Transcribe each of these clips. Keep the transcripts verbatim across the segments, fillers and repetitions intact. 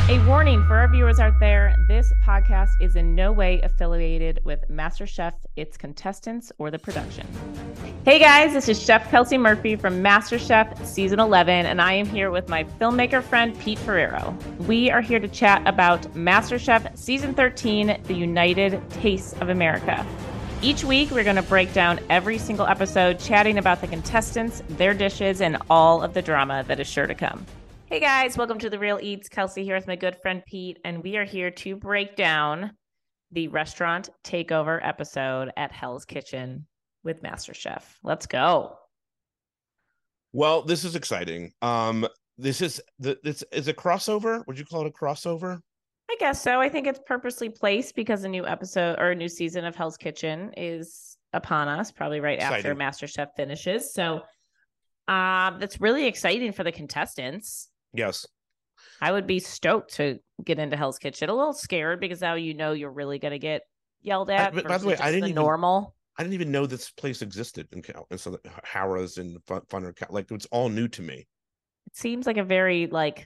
A warning for our viewers out there, this podcast is in no way affiliated with MasterChef, its contestants, or the production. Hey guys, this is Chef Kelsey Murphy from MasterChef Season eleven, and I am here with my filmmaker friend, Pete Ferrero. We are here to chat about MasterChef Season thirteen, The United Tastes of America. Each week, we're going to break down every single episode, chatting about the contestants, their dishes, and all of the drama that is sure to come. Hey guys, welcome to The Real Eats. Kelsey here with my good friend Pete, and we are here to break down the restaurant takeover episode at Hell's Kitchen with MasterChef. Let's go. Well, this is exciting. Um, this is the this is a crossover. Would you call it a crossover? I guess so. I think it's purposely placed because a new episode or a new season of Hell's Kitchen is upon us, probably right exciting. After MasterChef finishes. So um, that's really exciting for the contestants. Yes. I would be stoked to get into Hell's Kitchen. A little scared because now you know you're really going to get yelled at. I, by the way, I didn't the even, normal. I didn't even know this place existed in Cal. And so Harrah's and Funner, like it's all new to me. It seems like a very like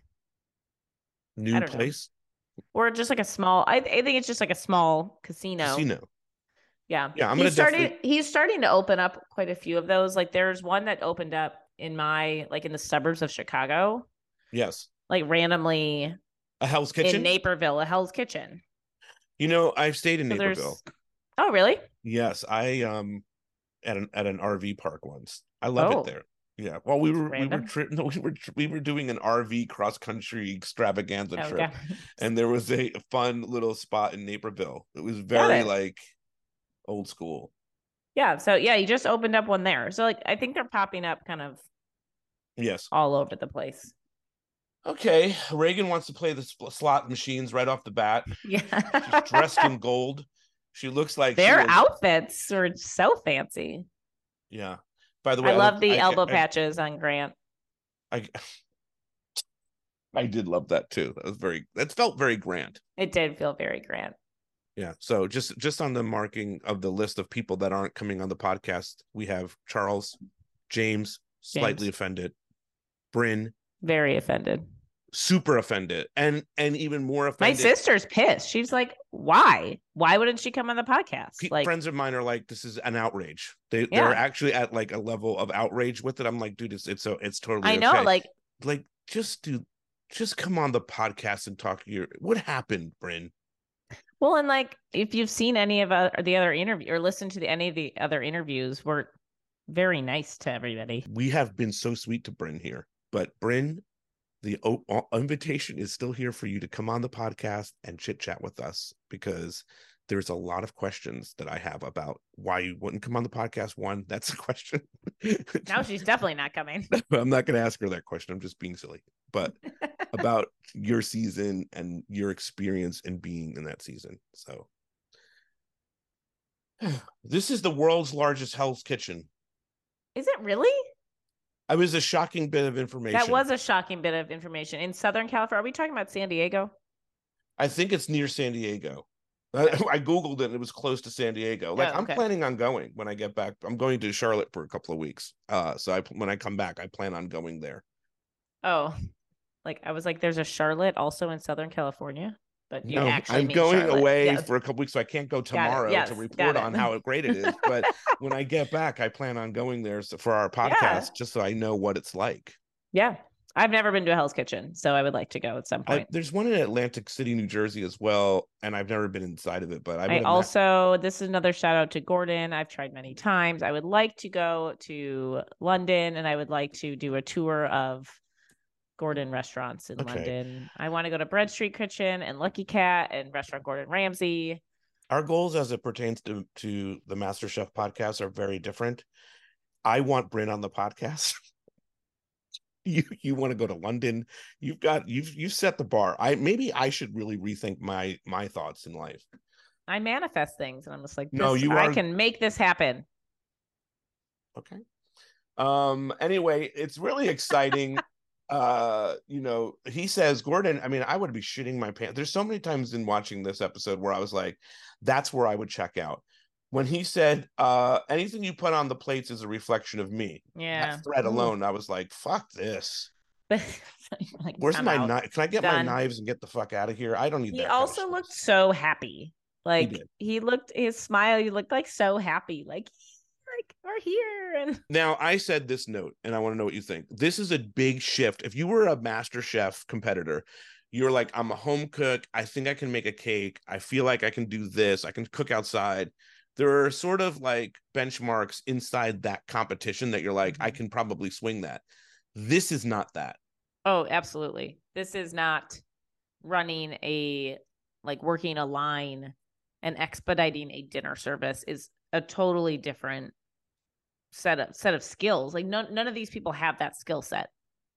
new place, know. Or just like a small. I, I think it's just like a small casino. Casino. Yeah, yeah. I'm he's gonna starting. definitely... He's starting to open up quite a few of those. Like there's one that opened up in my like in the suburbs of Chicago. Yes. Like randomly a Hell's Kitchen in Naperville, a Hell's Kitchen. You know, I've stayed in so Naperville. Oh, really? Yes, I um at an at an R V park once. I love oh. it there. Yeah. Well, we were Random. we were tri- no, we were we were doing an R V cross country extravaganza oh, trip, God. and there was a fun little spot in Naperville. It was very it. like old school. Yeah. So yeah, you just opened up one there. So like I think they're popping up kind of yes all over the place. Okay, Reagan wants to play the slot machines right off the bat. Yeah, she's dressed in gold. She looks like their was... outfits are so fancy. Yeah. By the way, I, I love the I, elbow I, patches I, on Grant. I I did love that too. That was very. That felt very Grant. It did feel very Grant. Yeah. So just just on the marking of the list of people that aren't coming on the podcast, we have Charles, James, slightly James. offended, Bryn, very offended. Super offended, and and even more offended. My sister's pissed. She's like, "Why? Why wouldn't she come on the podcast?" P- like friends of mine are like, "This is an outrage." They yeah. they're actually at like a level of outrage with it. I'm like, dude, it's it's so it's totally. I know, okay. like, like just do, just come on the podcast and talk your. What happened, Bryn? Well, and like, if you've seen any of uh, the other interview or listened to the, any of the other interviews, we're very nice to everybody. We have been so sweet to Bryn here, but Bryn. The invitation is still here for you to come on the podcast and chit chat with us because there's a lot of questions that I have about why you wouldn't come on the podcast. One, that's a question. No, she's definitely not coming. I'm not going to ask her that question. I'm just being silly. But about your season and your experience in being in that season. So this is the world's largest Hell's Kitchen. Is it really? I was a shocking bit of information. That was a shocking bit of information. In Southern California, are we talking about San Diego? I think it's near San Diego. I, I Googled it and it was close to San Diego. Like, oh, okay. I'm planning on going when I get back. I'm going to Charlotte for a couple of weeks. Uh, so I, when I come back, I plan on going there. Oh, like I was like, there's a Charlotte also in Southern California? But you no, actually I'm going Charlotte. away yes. for a couple weeks, so I can't go tomorrow yes, to report on how great it is. But when I get back, I plan on going there for our podcast, yeah. just so I know what it's like. Yeah, I've never been to a Hell's Kitchen, so I would like to go at some point. I, there's one in Atlantic City, New Jersey, as well, and I've never been inside of it. But I, I also, this is another shout out to Gordon. I've tried many times. I would like to go to London, and I would like to do a tour of Gordon restaurants in okay. London. I want to go to Bread Street Kitchen and Lucky Cat and Restaurant Gordon Ramsay. Our goals as it pertains to, to the MasterChef podcast are very different. I want Bryn on the podcast. you you want to go to London. You've got you've you've set the bar. I maybe I should really rethink my my thoughts in life. I manifest things and I'm just like, this, no, you are... I can make this happen. Okay. Um anyway, it's really exciting. uh you know, he says, Gordon, I mean, I would be shitting my pants. There's so many times in watching this episode where I was like, that's where I would check out. When he said, uh anything you put on the plates is a reflection of me. Yeah. That thread alone, I was like, fuck this. But like, Where's I'm my out. knife? Can I get Done. my knives and get the fuck out of here? I don't need He that kind of also stress. looked so happy. Like He did. he looked his smile, he looked like so happy. Like, like we're here. And Now, I said this note, and I want to know what you think. This is a big shift. If you were a Master Chef competitor, you're like, I'm a home cook. I think I can make a cake. I feel like I can do this. I can cook outside. There are sort of like benchmarks inside that competition that you're like, I can probably swing that. This is not that. Oh, absolutely. This is not running a, like working a line and expediting a dinner service is a totally different set of set of skills. Like none none of these people have that skill set.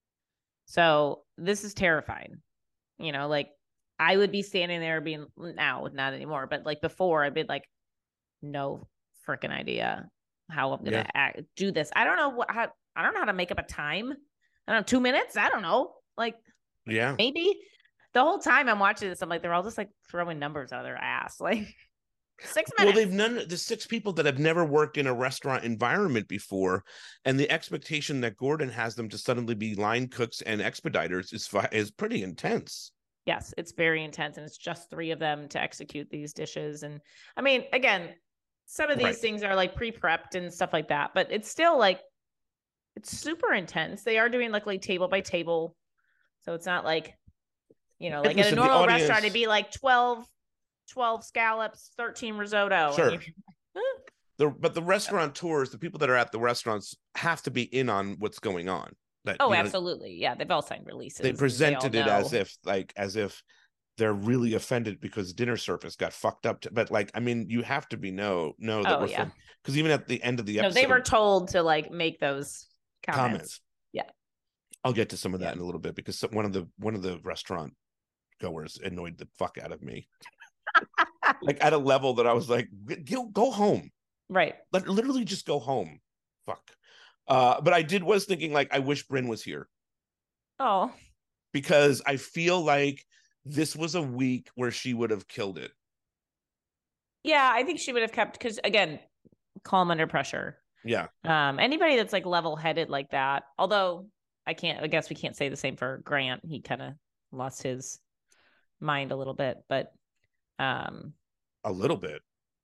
So this is terrifying. You know, like I would be standing there being now, not anymore, but like before I'd be like, no freaking idea how I'm gonna Yeah. act, do this. I don't know what how I don't know how to make up a time. I don't know, two minutes. I don't know. Like, Yeah. maybe the whole time I'm watching this, I'm like, they're all just like throwing numbers out of their ass. Like six minutes. Well, they've none the six people that have never worked in a restaurant environment before, and the expectation that Gordon has them to suddenly be line cooks and expediters is is pretty intense. Yes, it's very intense, and it's just three of them to execute these dishes. And I mean, again, some of these Right. things are like pre-prepped and stuff like that, but it's still like it's super intense. They are doing like like table by table, so it's not like, you know, like Listen, at a normal audience, restaurant, it'd be like twelve, twelve scallops, thirteen risotto. Sure. And you're, the but the restaurateurs, the people that are at the restaurants, have to be in on what's going on. That, oh, you know, absolutely, yeah. They've all signed releases. they presented they it as know. if like as if they're really offended because dinner service got fucked up. To, but like, I mean, you have to be no no that Oh, we're yeah. because even at the end of the No, episode, they were told to like make those comments. comments. Yeah. I'll get to some of that Yeah. in a little bit because one of the one of the restaurant goers annoyed the fuck out of me. Like at a level that I was like, go, go home. Right. Like literally just go home. Fuck. Uh, but I did was thinking like, I wish Brynn was here. Oh. Because I feel like this was a week where she would have killed it. Yeah, I think she would have kept, because again, calm under pressure. Yeah. Um, anybody that's like level-headed like that, although I can't, I guess we can't say the same for Grant. He kind of lost his mind a little bit, but um a little bit.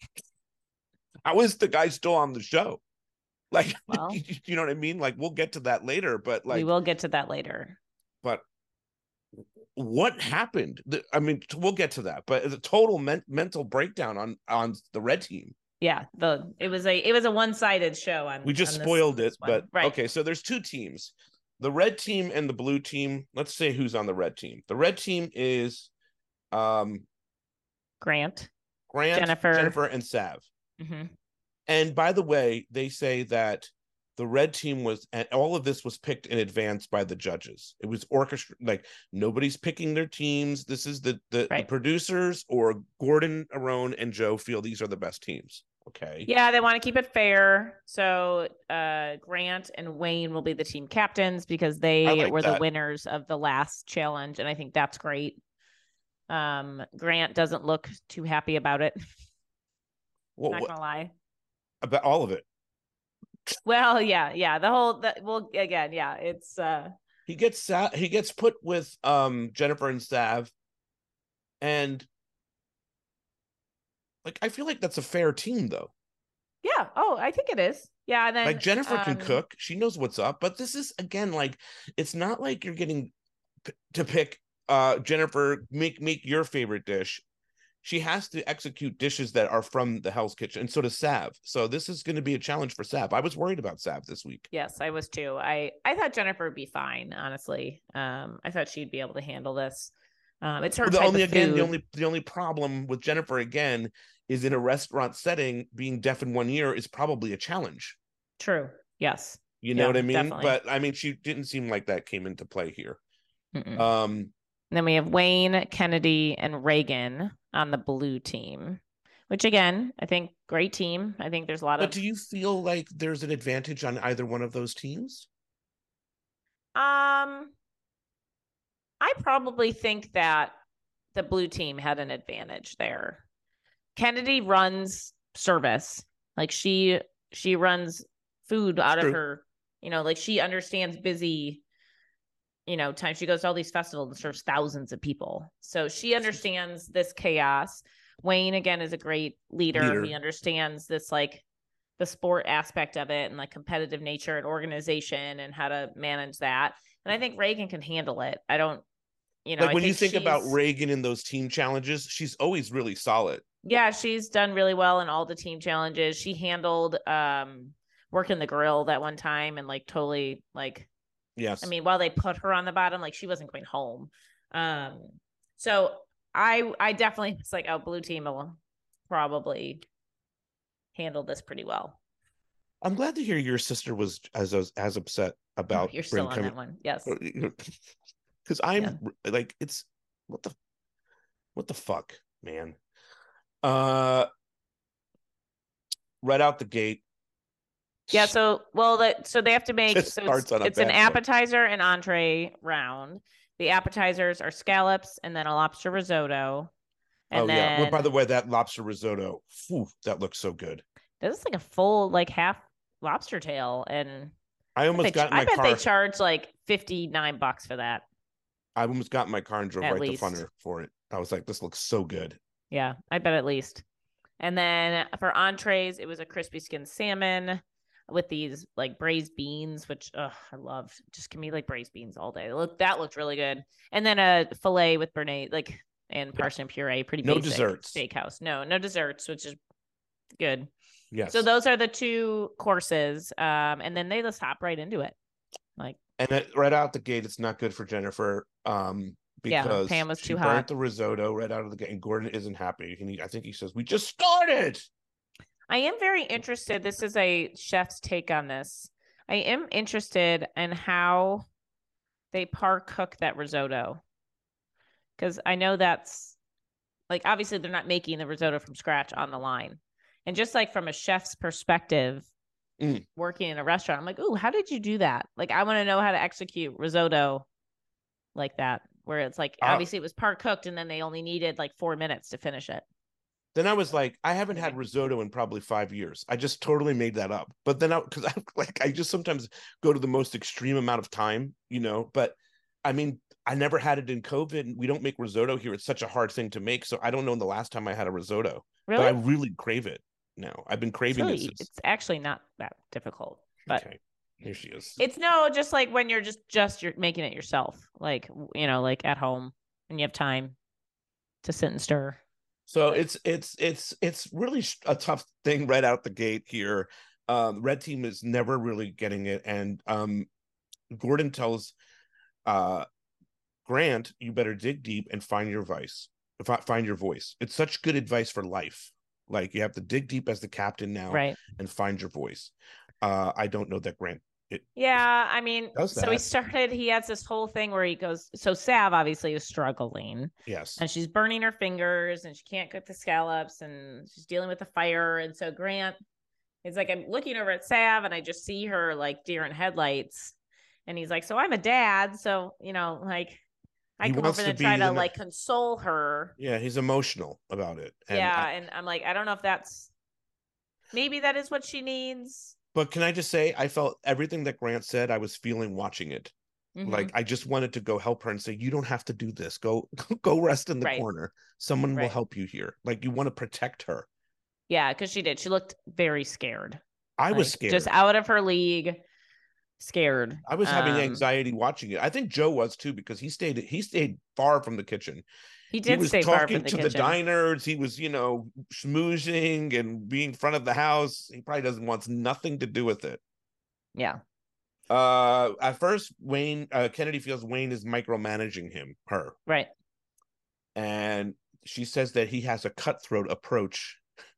How is the guy still on the show? Like, well, you know what I mean? Like, we'll get to that later, but like we will get to that later. But what happened? I mean, we'll get to that, but the total men- mental breakdown on on the red team. Yeah, the it was a it was a one-sided show on. We just on spoiled this, it, this but right. Okay. So there's two teams, the red team and the blue team. Let's say who's on the red team. The red team is, um, Grant, Grant, Jennifer, Jennifer, and Sav. Mm-hmm. And by the way, they say that the red team was, and all of this was picked in advance by the judges. It was orchestrated. Like nobody's picking their teams. This is the the, right. the producers or Gordon, Aaron, and Joe feel these are the best teams. Okay. Yeah, they want to keep it fair. So uh, Grant and Wayne will be the team captains because they like were that. the winners of the last challenge, and I think that's great. Um, Grant doesn't look too happy about it. Well, Not gonna lie. About all of it. Well, yeah, yeah. The whole the, well, again, yeah. It's uh he gets he gets put with um Jennifer and Sav, and like I feel like that's a fair team, though. Yeah. Oh, I think it is. Yeah. And then like Jennifer um, can cook; she knows what's up. But this is again like it's not like you're getting p- to pick uh Jennifer make make your favorite dish. She has to execute dishes that are from the Hell's Kitchen, and so does Sav. So this is going to be a challenge for Sav. I was worried about Sav this week. Yes, I was too. I, I thought Jennifer would be fine, honestly. Um, I thought she'd be able to handle this. Um, it's her well, the type only of again food. the only the only problem with Jennifer again is in a restaurant setting. Being deaf in one ear is probably a challenge. True. Yes. You know yeah, what I mean? Definitely. But I mean, she didn't seem like that came into play here. Mm-mm. Um. And then we have Wayne, Kennedy, and Reagan on the blue team, which again, I think great team. I think there's a lot but of. But do you feel like there's an advantage on either one of those teams? Um, I probably think that the blue team had an advantage there. Kennedy runs service, like she she runs food out True. of her. You know, like she understands busy. you know, time she goes to all these festivals and serves thousands of people. So she understands this chaos. Wayne, again, is a great leader. leader. He understands this, like, the sport aspect of it and like competitive nature and organization and how to manage that. And I think Reagan can handle it. I don't, you know, like when I think you think she's... about Reagan in those team challenges, she's always really solid. Yeah, she's done really well in all the team challenges. She handled um, working the grill that one time and like totally like, yes. I mean, while they put her on the bottom, like she wasn't going home. Um, so I, I definitely was like, oh, blue team will probably handle this pretty well. I'm glad to hear your sister was as as, as upset about. Oh, you're still on coming... that one, yes. Because I'm yeah. like, it's what the, what the fuck, man. Uh, right out the gate. Yeah. So, well, that so they have to make. Just so starts it's, on a it's an bad appetizer and entree round. The appetizers are scallops and then a lobster risotto. And oh then, yeah. Well, by the way, that lobster risotto, whew, that looks so good. This is like a full, like half lobster tail, and I almost I got in my I bet car. they charge like fifty-nine bucks for that. I almost got in my car and drove At right least. to Funner for it. I was like, this looks so good. Yeah, I bet at least. And then for entrees, it was a crispy skin salmon with these like braised beans, which ugh, I love. Just give me like braised beans all day. Look, that looked really good. And then a fillet with béarnaise, like and parsnip yeah. puree, pretty no basic desserts. Steakhouse. No, no desserts, which is good. Yes. So those are the two courses, um, and then they just hop right into it, like. And it, right out the gate, it's not good for Jennifer, um, because yeah, Pam was she too burnt hot. the risotto right out of the gate, and Gordon isn't happy. And he, I think he says, "We just started." I am very interested. This is a chef's take on this. I am interested in how they par cook that risotto, because I know that's like obviously they're not making the risotto from scratch on the line. And just like from a chef's perspective, mm. working in a restaurant, I'm like, ooh, how did you do that? Like, I want to know how to execute risotto like that, where it's like, uh, obviously it was part cooked and then they only needed like four minutes to finish it. Then I was like, I haven't had risotto in probably five years. I just totally made that up. But then I, because I like, I just sometimes go to the most extreme amount of time, you know, but I mean, I never had it in COVID. We don't make risotto here. It's such a hard thing to make. So I don't know the last time I had a risotto, really? But I really crave it. No, I've been craving it's really, it since. It's actually not that difficult, but okay. Here she is. It's no, just like when you're just just you're making it yourself, like you know, like at home, and you have time to sit and stir. So but. it's it's it's it's really a tough thing right out the gate here. Um, red team is never really getting it, and um, Gordon tells uh, Grant, "You better dig deep and find your voice. Find your voice." It's such good advice for life. Like you have to dig deep as the captain now, right, and find your voice. Uh, I don't know that Grant. It, yeah, I mean, so that. he started. He has this whole thing where he goes. So Sav obviously is struggling. Yes, and she's burning her fingers, and she can't cook the scallops, and she's dealing with the fire. And so Grant is like, I'm looking over at Sav, and I just see her like deer in headlights. And he's like, so I'm a dad, so you know, like. I come over and try to the, like console her. Yeah, he's emotional about it. And yeah, I, and I'm like, I don't know if that's maybe that is what she needs. But can I just say, I felt everything that Grant said, I was feeling watching it. Mm-hmm. Like I just wanted to go help her and say, you don't have to do this. Go go rest in the right. corner. Someone right. will help you here. Like you want to protect her. Yeah, because she did. She looked very scared. I like, was scared. Just out of her league. Scared. I was having um, anxiety watching it. I think Joe was too, because he stayed he stayed far from the kitchen. He did he was stay talking far from the to kitchen. the diners. He was, you know, schmoozing and being in front of the house. He probably doesn't wants nothing to do with it. Yeah. Uh, at first, Wayne uh, Kennedy feels Wayne is micromanaging him, her. Right. And she says that he has a cutthroat approach.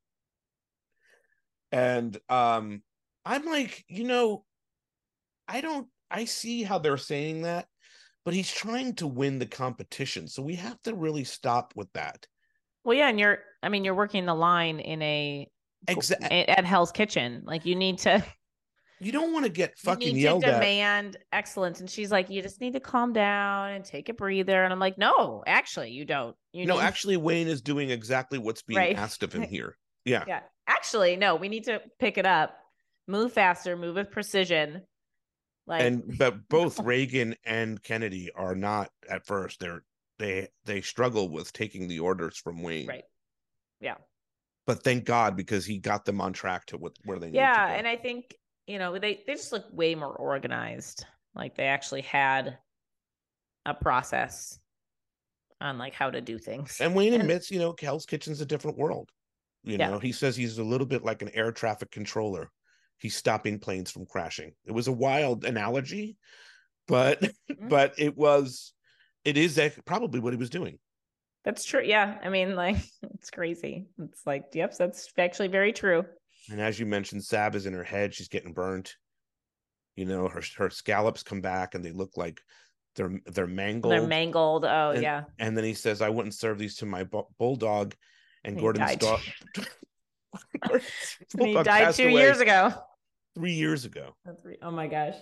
And um, I'm like, you know. I don't, I see how they're saying that, but he's trying to win the competition. So we have to really stop with that. Well, yeah. And you're, I mean, you're working the line in a, exactly at Hell's Kitchen. Like you need to, you don't want to get fucking you need yelled to at. Demand excellence. And she's like, you just need to calm down and take a breather. And I'm like, no, actually you don't. You no, need... actually Wayne is doing exactly what's being right. asked of him here. Yeah. Yeah. Actually, no, we need to pick it up, move faster, move with precision. Like, and but both Reagan and Kennedy are not at first. They're they they struggle with taking the orders from Wayne. Right. Yeah. But thank God, because he got them on track to what, where they need yeah, to go. And I think, you know, they, they just look way more organized. Like they actually had a process on like how to do things. And Wayne and, admits, you know, Hell's Kitchen's a different world. You know, yeah. he says he's a little bit like an air traffic controller. He's stopping planes from crashing. It was a wild analogy, but mm-hmm. but it was it is probably what he was doing. That's true. Yeah. I mean, like, it's crazy. It's like, yep, that's actually very true. And as you mentioned, Sab is in her head. She's getting burnt. You know, her her scallops come back and they look like they're they're mangled. They're mangled. Oh, and, yeah. And then he says, I wouldn't serve these to my bu- bulldog. And he Gordon's dog. He died two years ago. Three years ago. Three. Oh, my gosh.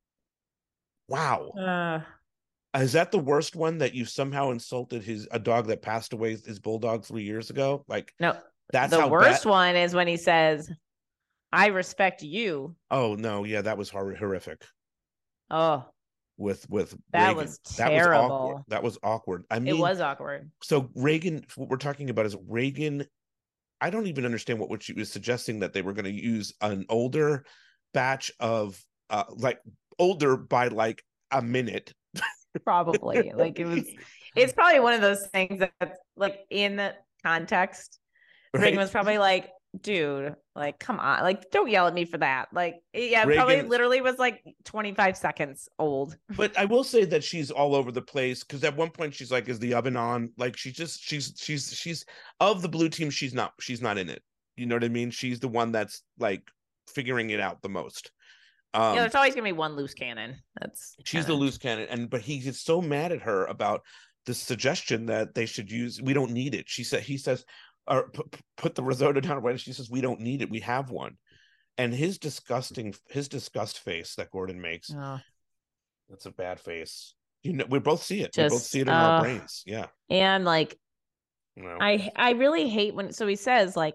Wow. Uh, Is that the worst one, that you somehow insulted his a dog that passed away, his bulldog three years ago? Like, no, that's the how worst bad... one is when he says, I respect you. Oh no, yeah, that was hor- horrific. Oh, with with that Reagan. was terrible. That was awkward. That was awkward. I mean, it was awkward. So Reagan, what we're talking about is Reagan. I don't even understand what what she was suggesting, that they were going to use an older batch of uh like older by like a minute. Probably like it was it's probably one of those things that's like in the context. Right? Reagan was probably like, dude, like, come on, like, don't yell at me for that. Like, yeah, Reagan, probably literally was like twenty-five seconds old. But I will say that she's all over the place, because at one point she's like, is the oven on? Like, she just she's she's she's of the blue team, she's not she's not in it. You know what I mean? She's the one that's like figuring it out the most. Um, yeah, there's always gonna be one loose cannon. That's she's kinda... the loose cannon, and but he gets so mad at her about the suggestion that they should use. We don't need it. She said. He says, or put, put the risotto down. And she says, we don't need it. We have one. And his disgusting, his disgust face that Gordon makes. Oh. That's a bad face. You know, we both see it. Just, we both see it in uh, our brains. Yeah. And like, you know. I I really hate when. So he says like.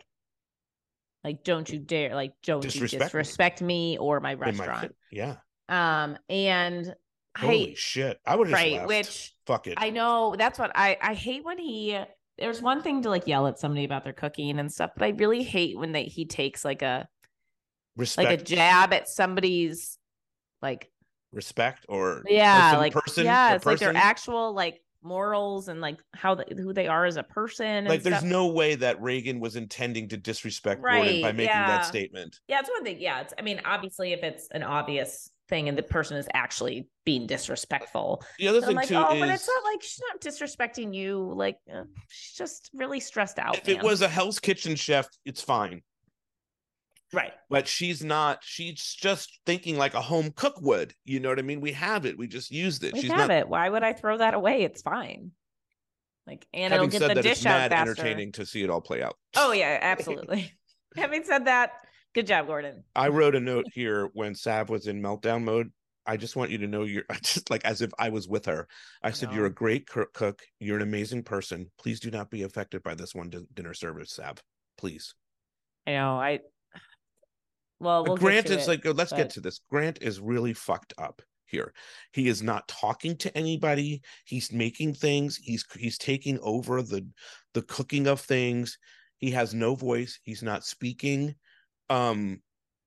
Like, don't you dare, like, don't disrespect you disrespect me. me or my restaurant. My, yeah. Um, and holy I, shit. I would have right, just laughed. Which fuck it. I know that's what I, I hate when he, there's one thing to like yell at somebody about their cooking and stuff, but I really hate when they, he takes like a, respect, like a jab at somebody's like respect or yeah, person, like, person, yeah, it's person. Like their actual like morals and like how the, who they are as a person. Like, there's stuff. no way that Reagan was intending to disrespect right, Gordon by making yeah. that statement. Yeah, it's one thing. Yeah, it's. I mean, obviously, if it's an obvious thing and the person is actually being disrespectful. The other thing I'm like, too oh, is, but it's not like she's not disrespecting you. Like, uh, she's just really stressed out. If man. it was a Hell's Kitchen chef, it's fine. Right. But she's not, she's just thinking like a home cook would. You know what I mean? We have it. We just used it. We she's have not, it. Why would I throw that away? It's fine. Like, and having it'll get said the that, dish it's out mad faster. entertaining to see it all play out. Oh, yeah, absolutely. Having said that, good job, Gordon. I wrote a note here when Sav was in meltdown mode. I just want you to know you're just like as if I was with her. I said, no. You're a great cook. You're an amazing person. Please do not be affected by this one dinner service, Sav. Please. I know. I, well, we'll Grant get to is it, like, let's but... get to this. Grant is really fucked up here. He is not talking to anybody. He's making things. He's, he's taking over the, the cooking of things. He has no voice. He's not speaking. Um,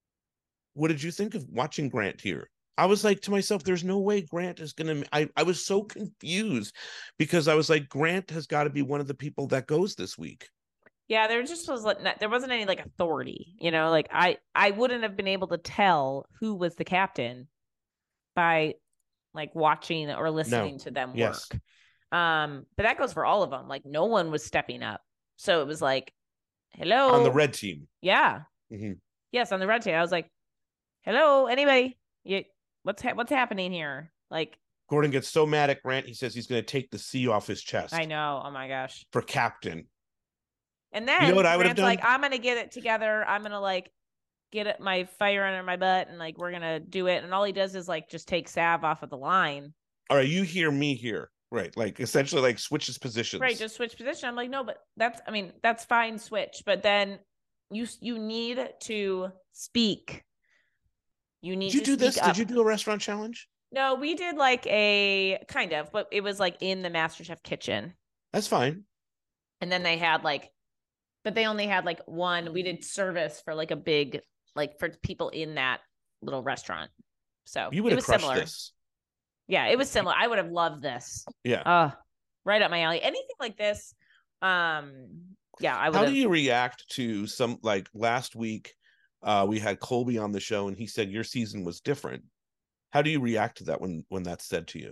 what did you think of watching Grant here? I was like to myself, there's no way Grant is going to, I, I was so confused because I was like, Grant has got to be one of the people that goes this week. Yeah, there just was like, there wasn't any like authority, you know, like I, I wouldn't have been able to tell who was the captain by like watching or listening no. to them yes. work. Um, but that goes for all of them. Like no one was stepping up. So it was like, hello. On the red team. Yeah. Mm-hmm. Yes. On the red team. I was like, hello, anybody? You, what's, ha- what's happening here? Like Gordon gets so mad at Grant. He says he's going to take the C off his chest. I know. Oh my gosh. For captain. And then you know what I would have done? Like, I'm going to get it together. I'm going to like get it, my fire under my butt and like, we're going to do it. And all he does is like, just take Sav off of the line. All right. You hear me here. Right. Like essentially like switches positions. Right. Just switch position. I'm like, no, but that's, I mean, that's fine. Switch. But then you, you need to speak You need Did you to do speak this? up. Did you do a restaurant challenge? No, we did like a kind of, but it was like in the MasterChef kitchen. That's fine. And then they had like, but they only had like one. We did service for like a big, like for people in that little restaurant. So You would it have was crushed similar. this. Yeah, it was similar. I would have loved this. Yeah. Uh, right up my alley. Anything like this. Um, yeah, I would How have. do you react to some, like last week, uh, we had Colby on the show and he said your season was different. How do you react to that when when that's said to you?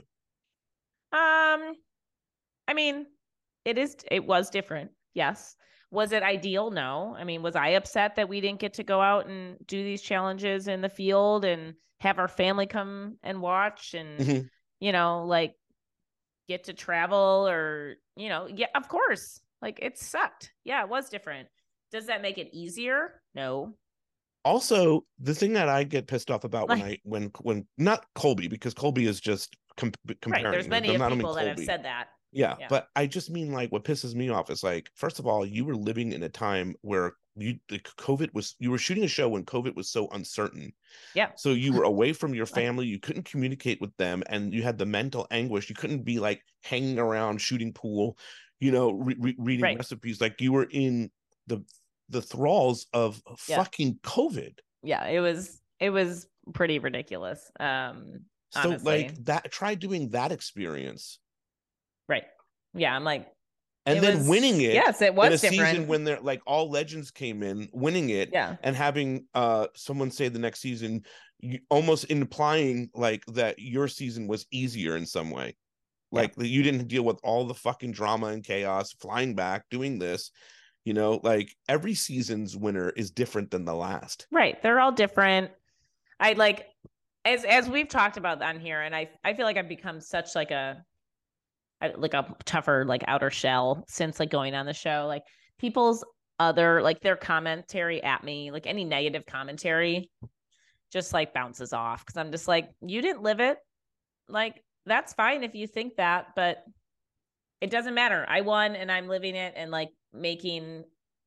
Um, I mean, it is it was different. Yes. Was it ideal? No. I mean, was I upset that we didn't get to go out and do these challenges in the field and have our family come and watch and, Mhm. you know, like get to travel or, you know, yeah, of course. Like it sucked. Yeah, it was different. Does that make it easier? No. Also, the thing that I get pissed off about when I Like, when when not Colby, because Colby is just com- comparing. right. There's many I'm of not only people that have Colby. said that. Yeah, Yeah. but I just mean like what pisses me off is like, first of all, you were living in a time where you the COVID was you were shooting a show when COVID was so uncertain. Yeah. So you were away from your family, you couldn't communicate with them, and you had the mental anguish. You couldn't be like hanging around shooting pool, you know, re- re- reading Right. recipes. Like you were in the the thralls of Yeah. fucking COVID. Yeah, it was it was pretty ridiculous. Um So honestly. like that, try doing that experience. Right. Yeah, I'm like, and it then was- winning it. yes, it was in a different. season when they're like all legends came in, winning it, Yeah. and having uh someone say the next season, you, almost implying like that your season was easier in some way, like that you didn't deal with all the fucking drama and chaos, flying back, doing this. You know, like every season's winner is different than the last. Right. They're all different. I like as as we've talked about on here, and I I feel like I've become such like a like a tougher like outer shell since like going on the show. Like people's other like their commentary at me, like any negative commentary just like bounces off because I'm just like, you didn't live it. Like that's fine if you think that, but it doesn't matter. I won and I'm living it and like making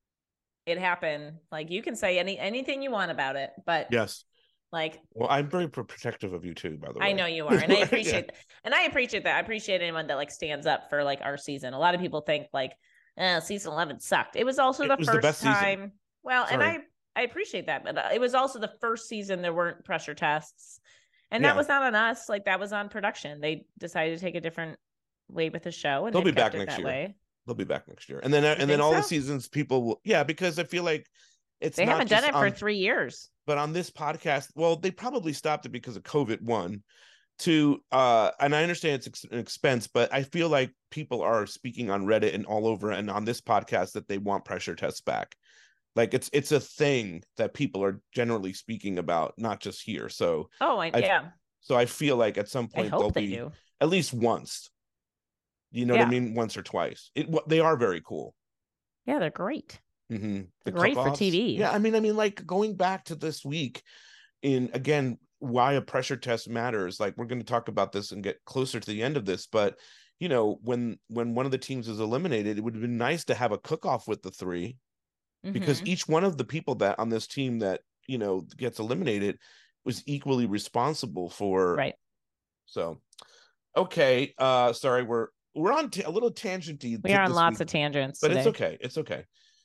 it happen. Like you can say any anything you want about it, but yes, like, well, I'm very protective of you too, by the way. I know you are, and I appreciate yeah. and I appreciate that. I appreciate anyone that like stands up for like our season. A lot of people think like, eh, season eleven sucked. It was also It the was the first best season. time. Well, Sorry. and I I appreciate that, but uh, it was also the first season there weren't pressure tests, and that Yeah. was not on us. Like that was on production. They decided to take a different way with the show, and They'll they've be back kept it next that year. way. They'll be back next year, and then and then think all the so? seasons people will, yeah, because I feel like it's They not haven't done just it for on- three years. but on this podcast, well, they probably stopped it because of COVID. One, two, uh, and I understand it's ex- an expense, but I feel like people are speaking on Reddit and all over and on this podcast that they want pressure tests back. Like it's it's a thing that people are generally speaking about, not just here. So Oh, I, I- yeah. so I feel like at some I point they'll hope they be do. at least once. You know what Yeah. I mean? Once or twice. It what they are very cool. Yeah, they're great. Mm-hmm. The Great for cook-offs. T V. Yeah, I mean, I mean, like going back to this week, in again, why a pressure test matters. Like we're going to talk about this and get closer to the end of this, but you know, when when one of the teams is eliminated, it would have been nice to have a cook-off with the three, because Mhm. each one of the people that on this team that you know gets eliminated was equally responsible for. Right. So, okay, uh, sorry, we're we're on t- a little tangenty. We are on this lots week. of tangents But today. it's okay. It's okay.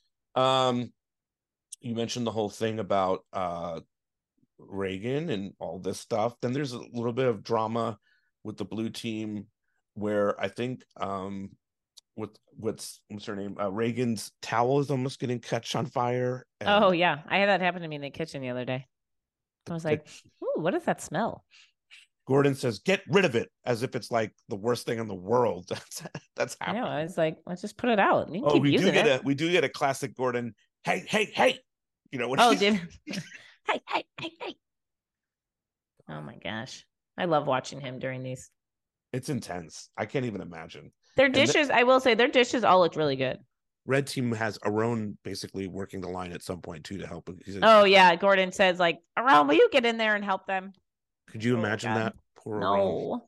Um, you mentioned the whole thing about uh Reagan and all this stuff. Then there's a little bit of drama with the blue team where I think um with what's what's her name? Uh, Reagan's towel is almost getting catch on fire. and Oh yeah, I had that happen to me in the kitchen the other day. I was like, that- "Ooh, what does that smell?" Gordon says, "Get rid of it," as if it's like the worst thing in the world. That's that's I happening. know. I was like, "Let's just put it out. You can Oh, keep we do using get it." a we do get a classic Gordon. Hey, hey, hey! You know what? Oh, he's- did hey, hey, hey, hey! Oh my gosh, I love watching him during these. It's intense. I can't even imagine. Their the- dishes, I will say, their dishes all looked really good. Red team has Aaron basically working the line at some point too to help. He's a, Oh yeah, Gordon says like, "Around, will you get in there and help them?" Could you Oh, imagine God. that? Poor Aaron. No.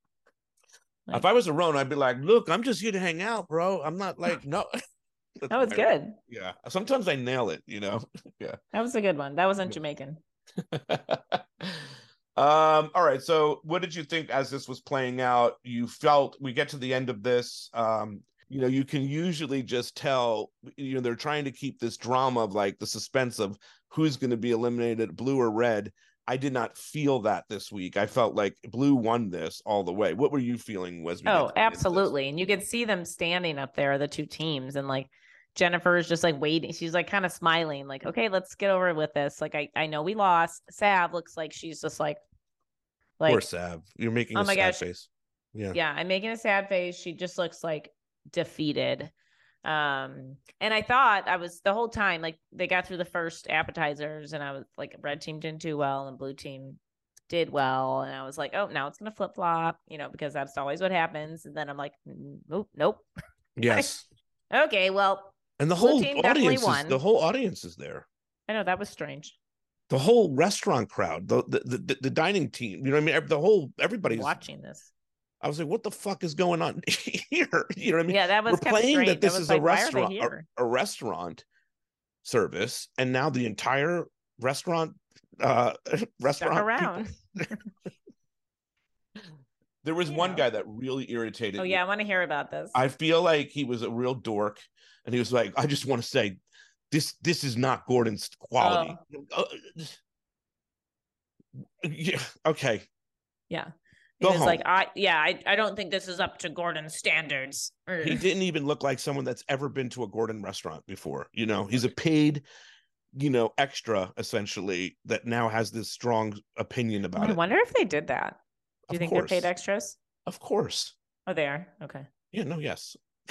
If I was Aaron, I'd be like, "Look, I'm just here to hang out, bro. I'm not like no." That was good. Yeah. Sometimes I nail it, you know. Yeah. That was a good one. That wasn't Jamaican. Um, all right. So what did you think as this was playing out? You felt we get to the end of this. Um, you know, you can usually just tell, you know, they're trying to keep this drama of like the suspense of who's going to be eliminated, blue or red. I did not feel that this week. I felt like blue won this all the way. What were you feeling as we Oh, absolutely. And you could see them standing up there, the two teams, and like Jennifer is just like waiting. She's like kind of smiling, like, okay, let's get over with this. Like, I, I know we lost. Sav looks like she's just like, like, Poor Sav. You're making oh a my sad gosh. face. Yeah. Yeah. I'm making a sad face. She just looks like defeated. Um, and I thought I was the whole time, like they got through the first appetizers and I was like, red team didn't do well and blue team did well. And I was like, oh, now it's going to flip flop, you know, because that's always what happens. And then I'm like, nope, nope. Yes. Okay. Well, and the whole audience, is, the whole audience is there. I know, that was strange. The whole restaurant crowd, the the the, the dining team, you know what I mean? The whole, everybody's watching this. I was like, what the fuck is going on here? You know what I mean? Yeah, that was We're playing strange. that this that is like, a restaurant, a, a restaurant service, and now the entire restaurant uh restaurant Stuck around. There was you one know. guy that really irritated Oh me. yeah, I want to hear about this. I feel like he was a real dork, and he was like, I just want to say this this is not Gordon's quality. Oh. Uh, yeah, okay. Yeah. He Go was home. like, I yeah, I, I don't think this is up to Gordon's standards. He didn't even look like someone that's ever been to a Gordon restaurant before. You know, he's a paid, you know, extra essentially that now has this strong opinion about I it. I wonder if they did that. Do you of think course. they're paid extras? Of course. Oh, they are. Okay. Yeah. No. Yes.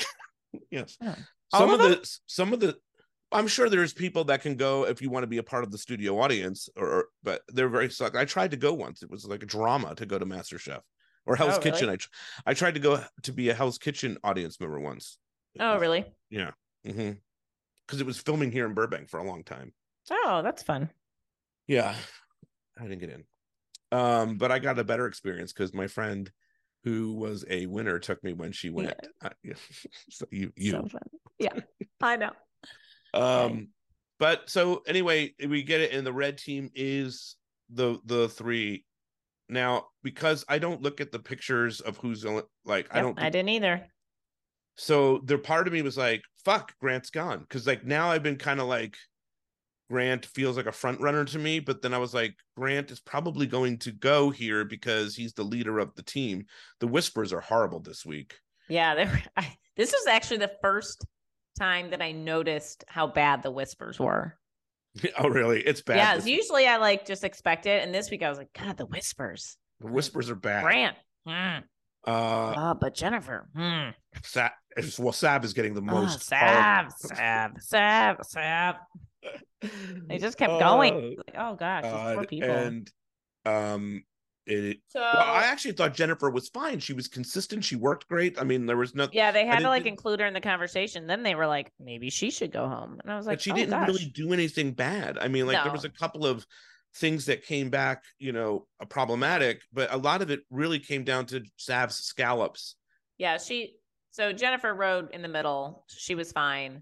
yes. Oh. Some All of, of the some of the. I'm sure there's people that can go if you want to be a part of the studio audience, or but they're very suck. I tried to go once. It was like a drama to go to MasterChef or Hell's oh, Kitchen. Really? I I tried to go to be a Hell's Kitchen audience member once. Oh, was, really? Yeah. Mm-hmm. Because it was filming here in Burbank for a long time. Oh, that's fun. Yeah, I didn't get in, um, but I got a better experience because my friend, who was a winner, took me when she went. Yeah. I, yeah. so you, you, so fun. Yeah, I know. Um, okay. But so anyway, we get it, and the red team is the the three now, because I don't look at the pictures of who's like yep, I don't. I didn't either. So the part of me was like, "Fuck, Grant's gone," because like now I've been kind of like, Grant feels like a front runner to me, but then I was like, Grant is probably going to go here because he's the leader of the team. The whispers are horrible this week. Yeah, they were, I, this was actually the first time that I noticed how bad the whispers were. Oh, really? It's bad. Yeah, usually I like just expect it, and this week I was like, God, the whispers. The whispers are bad. Grant. Mm. Uh, oh, but Jennifer. Mm. Sa- well, Sav is getting the most. Oh, Sav, Sav, Sav, Sav. They just kept uh, going. Like, oh gosh, these poor people. And um, it. So well, I actually thought Jennifer was fine. She was consistent. She worked great. I mean, there was no. Yeah, they had to like include her in the conversation. Then they were like, maybe she should go home. And I was like, but she oh, didn't gosh. really do anything bad. I mean, like no. there was a couple of things that came back, you know, problematic, but a lot of it really came down to Sav's scallops. Yeah, she. So Jennifer rode in the middle. She was fine.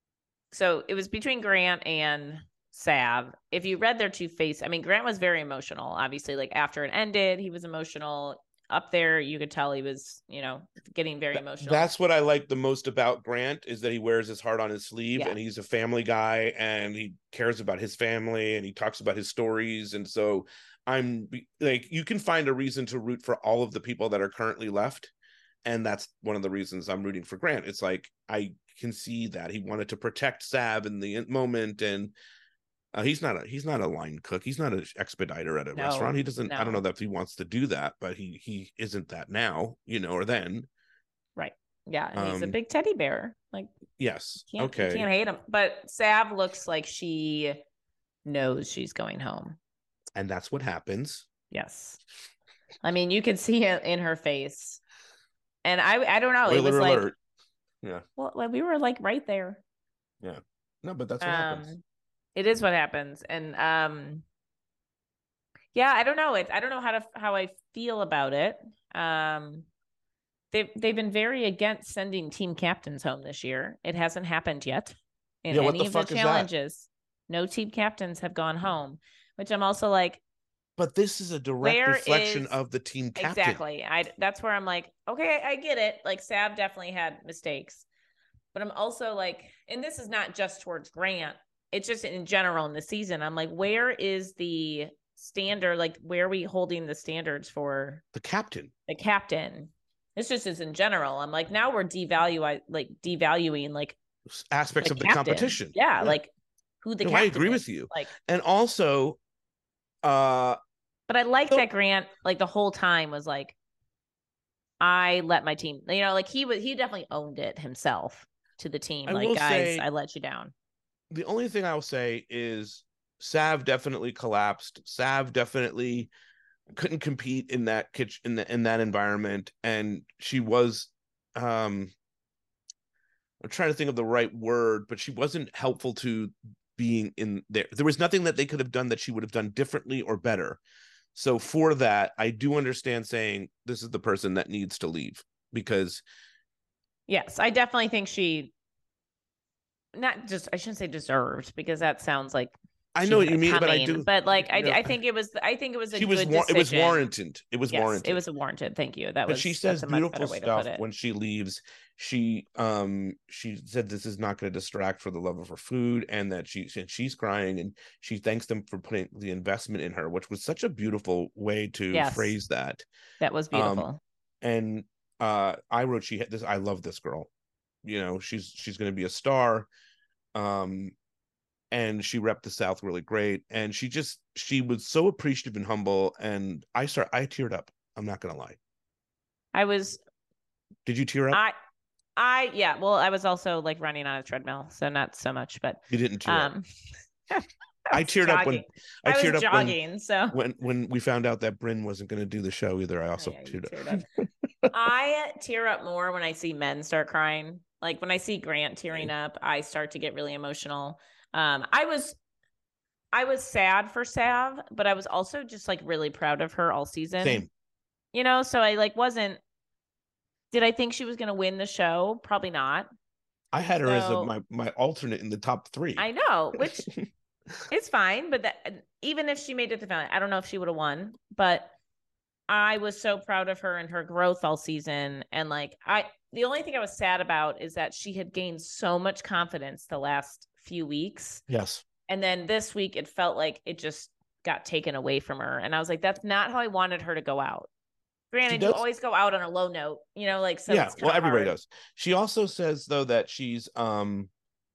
So it was between Grant and Sav. If you read their two faces, I mean, Grant was very emotional. Obviously, like after it ended, he was emotional. Up there, you could tell he was, you know, getting very emotional. That's what I like the most about Grant, is that he wears his heart on his sleeve, yeah. and he's a family guy, and he cares about his family, and he talks about his stories. And so I'm like, you can find a reason to root for all of the people that are currently left. And that's one of the reasons I'm rooting for Grant. It's like, I can see that he wanted to protect Sav in the moment, and uh, he's not a he's not a line cook. He's not an expediter at a no, restaurant. He doesn't. No. I don't know that if he wants to do that, but he he isn't that now, you know, or then. Right. Yeah, and um, he's a big teddy bear. Like, yes, you can't, okay, you can't hate him. But Sav looks like she knows she's going home, and that's what happens. Yes, I mean, you can see it in her face. And I, I don't know. Spoiler it was alert. like, yeah. Well, we were like right there. Yeah. No, but that's what um, happens. It is what happens, and um, yeah, I don't know. It. I don't know how to how I feel about it. Um, they've they've been very against sending team captains home this year. It hasn't happened yet in yeah, what any the of fuck the is challenges. No team captains have gone home, which I'm also like, But this is a direct Where reflection is, of the team captain. Exactly. I that's where I'm like, okay, I get it. Like Sav definitely had mistakes, but I'm also like, and this is not just towards Grant. It's just in general in the season. I'm like, where is the standard? Like, where are we holding the standards for the captain? The captain. This just is in general. I'm like, now we're devalue like devaluing like aspects the of the captain. competition. Yeah, yeah, like who the no, captain I agree is. with you. Like, and also, uh, but I like so, that Grant, like the whole time was like, I let my team, you know, like he was, he definitely owned it himself to the team. I like, will guys, say, I let you down. The only thing I will say is Sav definitely collapsed. Sav definitely couldn't compete in that kitchen in, the, in that environment, and she was um I'm trying to think of the right word, but she wasn't helpful to being in there. There was nothing that they could have done that she would have done differently or better. So for that, I do understand saying this is the person that needs to leave, because yes, I definitely think she not just, I shouldn't say deserved, because that sounds like I know what you mean, but I do. But like, I, you know, I think it was, I think it was a she good was decision. It was warranted. It was yes, warranted. It was warranted. Thank you. That but was. She says that's a much beautiful better way stuff to put it. when she leaves. She um she said this is not going to distract for the love of her food, and that she and she's crying, and she thanks them for putting the investment in her, which was such a beautiful way to yes, phrase that. That was beautiful. Um, and uh, I wrote she had this. I love this girl. You know, she's she's going to be a star. Um. And she repped the South really great. And she just, she was so appreciative and humble. And I start, I teared up. I'm not going to lie. I was. Did you tear up? I, I, yeah. Well, I was also like running on a treadmill, so not so much, but. You didn't tear um, up. I, I teared jogging. up when, I, I teared was up jogging, when, so. When, when we found out that Bryn wasn't going to do the show either, I also oh, yeah, teared, teared up. up. I tear up more when I see men start crying. Like when I see Grant tearing okay. up, I start to get really emotional. Um, I was, I was sad for Sav, but I was also just like really proud of her all season. Same. You know, so I like wasn't, did I think she was going to win the show? Probably not. I had her so, as a, my, my alternate in the top three. I know, which is fine. But that, even if she made it to the final, I don't know if she would have won, but I was so proud of her and her growth all season. And like, I, the only thing I was sad about is that she had gained so much confidence the last few weeks. Yes. And then this week, it felt like it just got taken away from her. And I was like, that's not how I wanted her to go out. Granted, you always go out on a low note, you know, like, so yeah, it's well, everybody hard. does. She also says, though, that she's, um,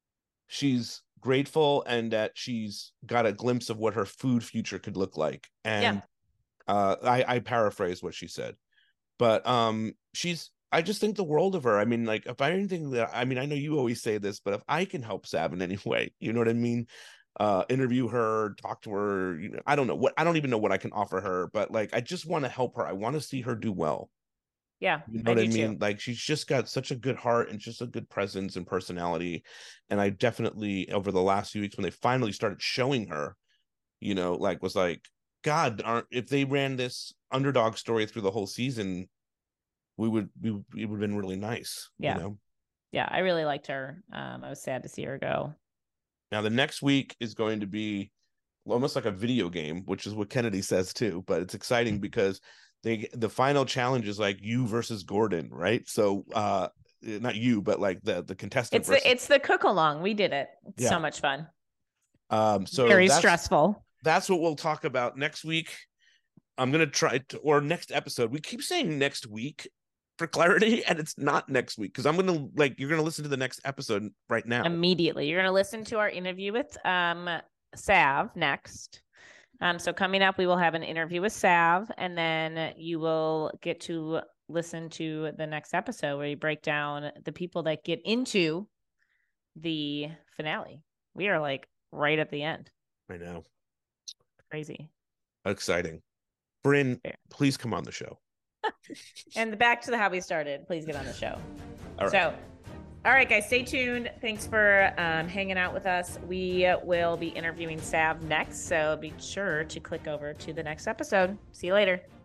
she's grateful and that she's got a glimpse of what her food future could look like. And yeah. uh, I, I paraphrase what she said, but um, she's, I just think the world of her. I mean, like, if I anything that, I mean, I know you always say this, but if I can help Sav in any way, you know what I mean? Uh, interview her, talk to her, you know, I don't know what, I don't even know what I can offer her, but like, I just want to help her. I want to see her do well. Yeah. You know I what I mean? Too. Like, she's just got such a good heart and just a good presence and personality. And I definitely, over the last few weeks, when they finally started showing her, you know, like, was like, God, aren't, if they ran this underdog story through the whole season, we would, we, it would have been really nice. Yeah. You know? Yeah. I really liked her. Um, I was sad to see her go. Now, the next week is going to be almost like a video game, which is what Kennedy says too, but it's exciting because they, the final challenge is like you versus Gordon, right? So, uh, not you, but like the, the contestant. It's versus... the, it's the cook along. We did it. It's yeah. so much fun. Um, so very that's, stressful. That's what we'll talk about next week. I'm going to try to, or next episode. We keep saying next week for clarity, and it's not next week because I'm gonna like you're gonna listen to the next episode right now immediately. You're gonna listen to our interview with um Sav next. Um, so coming up, we will have an interview with Sav, and then you will get to listen to the next episode where you break down the people that get into the finale. We are like right at the end. I know, crazy, exciting. Bryn, Fair. Please come on the show. And back to the how we started. Please get on the show. All right. So, all right, guys, stay tuned. Thanks for um, hanging out with us. We will be interviewing Sav next, so be sure to click over to the next episode. See you later.